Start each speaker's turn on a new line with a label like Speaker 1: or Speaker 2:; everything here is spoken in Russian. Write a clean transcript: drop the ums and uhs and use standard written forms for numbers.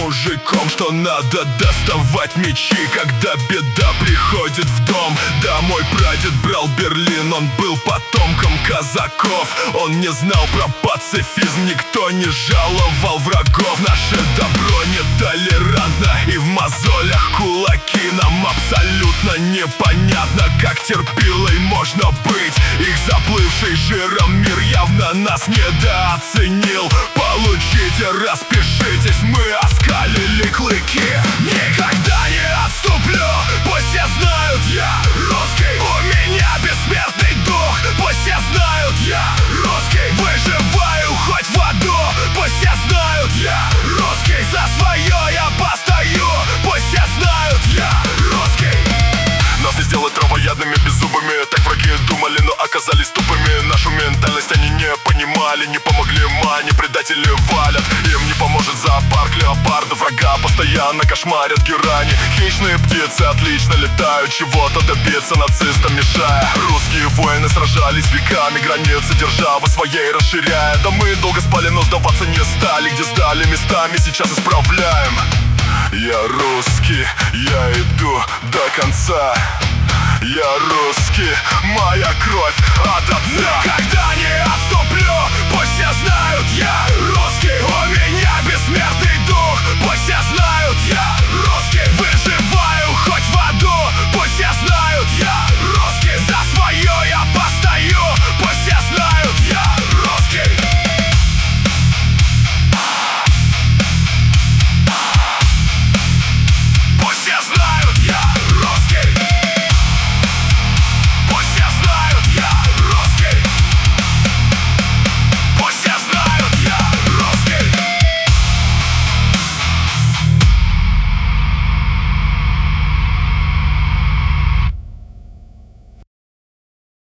Speaker 1: мужиком, что надо доставать мечи, когда беда приходит в дом. Да, мой прадед брал Берлин, он был потомком казаков. Он не знал про пацифизм, никто не жаловал врагов. Наше добро нетолерантно, и в мозолях кулаки. Нам абсолютно непонятно, как терпилой можно быть. Их заплывший жиром мир явно нас недооценил. Получите, распишитесь, мы оскалили клыки. Никогда не отступлю, пусть все знают, я русский. У меня бессмертный дух, пусть все знают, я русский. Выживаю хоть в аду, пусть все знают, я русский. За свое я постою, пусть все знают, я русский. Нас не сделать травоядными беззубыми, так враги думали, но оказались тупыми. Нашу ментальность они не понимали, не помогли мане, предатели валят. Им не поможет зоопарк, леопарды врага постоянно кошмарят герани. Хищные птицы отлично летают, чего-то добиться нацистам мешая. Русские воины сражались веками, границы державы своей расширяя. Да мы долго спали, но сдаваться не стали, где сдали местами, сейчас исправляем. Я русский, я иду до конца. Я русский, моя кровь от отца. Никогда не отступлю, пусть все знают, я русский. У меня